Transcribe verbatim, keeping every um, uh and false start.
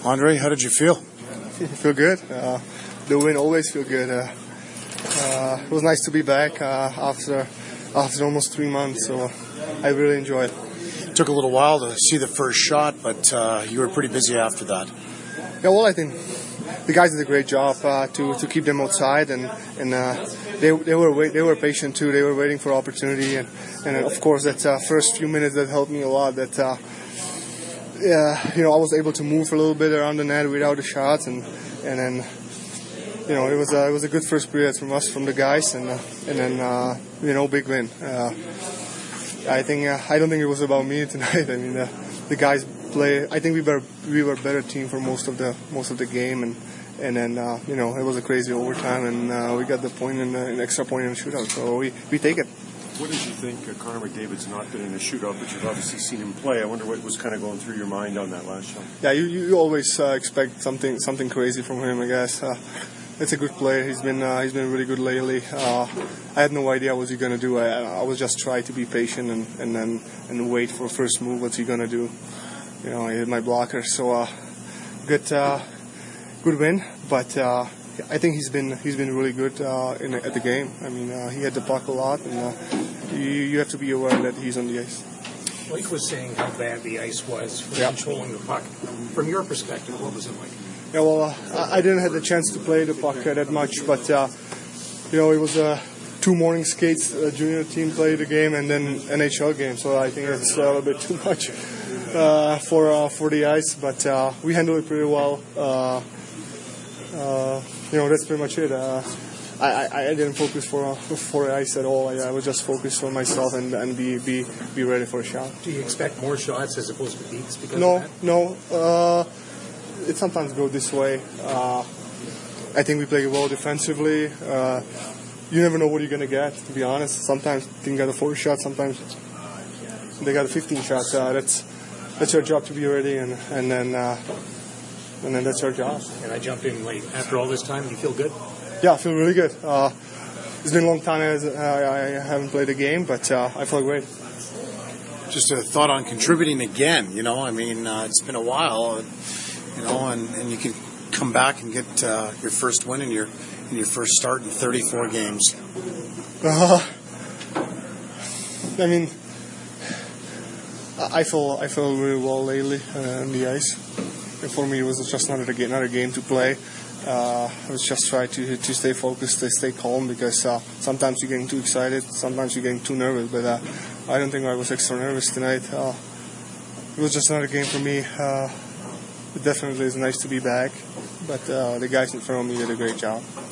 Andre, how did you feel? Feel good. Uh, the win always feel good. Uh, uh, it was nice to be back uh, after after almost three months, so I really enjoyed it. It took a little while to see the first shot, but uh, you were pretty busy after that. Yeah, well, I think the guys did a great job uh, to to keep them outside, and and uh, they they were wait, they were patient too. They were waiting for opportunity, and and of course that uh, first few minutes that helped me a lot. That. Uh, Yeah, you know, I was able to move a little bit around the net without the shots, and and then, you know, it was a, it was a good first period from us, from the guys, and uh, and then uh, you know, big win. Uh, I think uh, I don't think it was about me tonight. I mean, uh, the guys play. I think we were we were a better team for most of the most of the game, and and then uh, you know, it was a crazy overtime, and uh, we got the point in the, an extra point in the shootout, so we we take it. What did you think? Uh, Connor McDavid's not been in a shootout, but you've obviously seen him play. I wonder what was kind of going through your mind on that last shot. Yeah, you, you always uh, expect something something crazy from him. I guess uh, it's a good player. He's been uh, he's been really good lately. Uh, I had no idea what he's gonna do. I, I was just trying to be patient and and then and wait for first move. What's he gonna do? You know, I hit my blocker. So uh, good uh, good win, but. Uh, I think he's been he's been really good uh, in at the game. I mean, uh, he had the puck a lot, and uh, you you have to be aware that he's on the ice. Blake was saying how bad the ice was for yeah. controlling the puck. From your perspective, what was it like? Yeah, well, uh, I didn't have the chance to play the puck uh, that much, but uh, you know, it was uh, two morning skates. A junior team played the game, and then N H L game. So I think it's a little bit too much uh, for uh, for the ice, but uh, we handled it pretty well. Uh, uh, You know, that's pretty much it. Uh, I, I, I didn't focus for for ice at all. I, I was just focused on myself and, and be, be be ready for a shot. Do you expect more shots as opposed to beats because no, of that? No, no. Uh, it sometimes goes this way. Uh, I think we play well defensively. Uh, you never know what you're going to get, to be honest. Sometimes they got a four shot, sometimes they got a fifteen shots. Uh, that's that's your job to be ready, and, and then... Uh, And then that's our job. And I jumped in late. After all this time, you feel good? Yeah, I feel really good. Uh, it's been a long time as uh, I haven't played a game, but uh, I feel great. Just a thought on contributing again. You know, I mean, uh, it's been a while, you know, and, and you can come back and get uh, your first win in your in your first start in thirty-four games. Uh, I mean, I feel I feel really well lately uh, on the ice. For me, it was just not a game, not a game to play. Uh, I was just trying to to stay focused, to stay calm, because uh, sometimes you're getting too excited, sometimes you're getting too nervous. But uh, I don't think I was extra nervous tonight. Uh, it was just not a game for me. Uh, it definitely is nice to be back, but uh, the guys in front of me did a great job.